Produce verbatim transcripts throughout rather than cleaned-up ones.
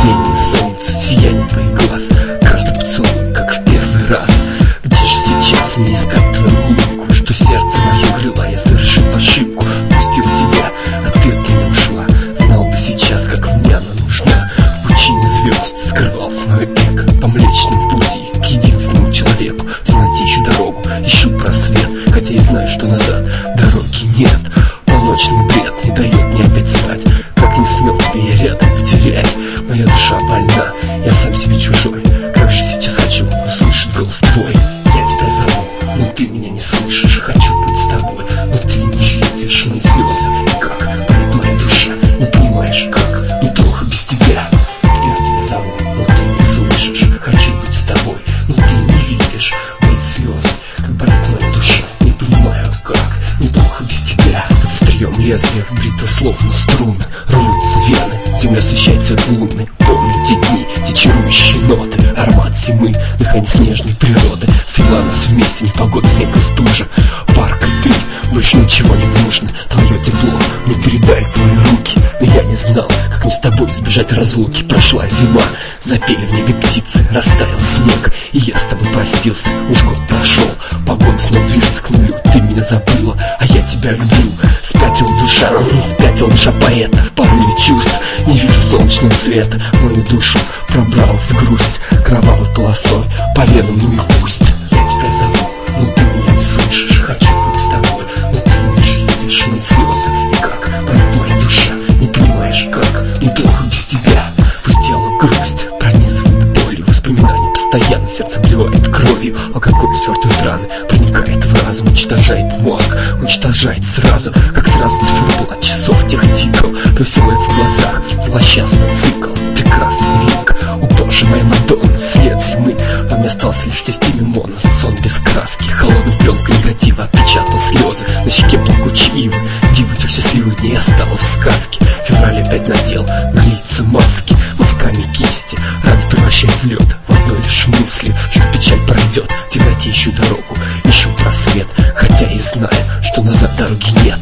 Мгновение солнца, сияние твоих глаз, каждый поцелуй, как в первый раз. Где же сейчас мне искать твою улыбку, что сердце мое грело, я совершил ошибку, пустил тебя, а ты от меня ушла. Знал бы сейчас, как мне она нужна. В пучине звезд скрывалось мое эго, по млечному пути к единственному человеку. В темноте ищу дорогу, ищу просвет, хотя и знаю, что назад дороги нет. Полночный бред не дает мне опять спать. Как не смел тебя я рядом потерять. Моя душа больна, я сам себе чужой. Как же сейчас хочу услышать голос твой. Я тебя зову, но ты меня не слышишь. Хочу быть с тобой, но ты не видишь мои слезы. И как болит моя душа, не понимаешь, как мне плохо без тебя. Я тебя зову, но ты не слышишь. Хочу быть с тобой, но ты не видишь мои слезы. Как болит моя душа, не понимаю, как мне плохо без тебя. Под острием лезвия брито словно струны, рвутся вены, земля освещает цвет луны. Помню те дни, те чарующие ноты, аромат зимы, дыхание снежной природы. Свела нас вместе непогода, снег и стужа. Парк и ты, больше ничего не нужно. Твое тепло мне передали твои руки, но я не знал, как мне с тобой избежать разлуки. Прошла зима, запели в небе птицы, растаял снег, и я с тобой простился. Уж год прошел, погода снова движется к нулю. Ты меня забыла, а я тебя люблю. Спятила душа, спятила душа поэта. В порыве чувств не вижу солнечного света. Мою душу пробралась грусть кровавой полосой, по венам ну и пусть. Я тебя зову, но ты меня не слышишь. Хочу быть с тобой, но ты не видишь мои слезы. И как болит моя душа, не понимаешь, как мне плохо без тебя. Пусть тело грусть пронизывает болью, воспоминания постоянно сердце обливает кровью. Алкоголь свертывает раны, проникает в разум, уничтожает мозг, уничтожает сразу, как сразу циферблат часов тех тикал. Твой силуэт в глазах, злосчастный цикл, прекрасный лик. О боже, моя Мадонна, след зимы. Во мне остался лишь тестильный мон, сон без краски, холодной пленкой негатива отпечатал слезы. На щеке плакучей ивы, диво тех счастливых дней осталось в сказке. Февраль опять надел на лица маски, мазками кисти радость превращает в лед. В одной лишь мысли, что печаль пройдет. В темноте ищу дорогу, ищу просвет, хотя и знаю, что назад дороги нет.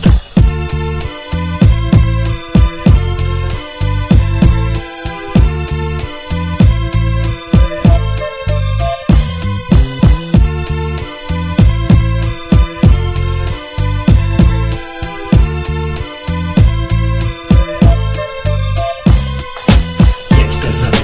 Я тебя зову,